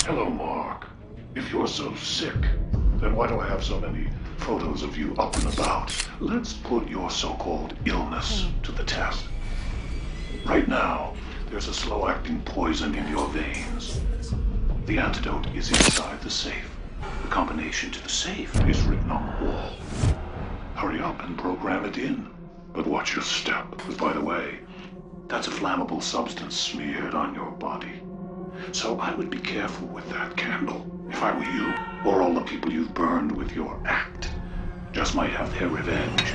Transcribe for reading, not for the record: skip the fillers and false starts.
Hello, Mark. If you're so sick, then why do I have so many photos of you up and about? Let's put your so-called illness to the test. Right now, there's a slow-acting poison in your veins. The antidote is inside the safe. The combination to the safe is written on the wall. Hurry up and program it in. But watch your step. By the way, that's a flammable substance smeared on your body. So I would be careful with that candle, if I were you, or all the people you've burned with your act. Just might have their revenge.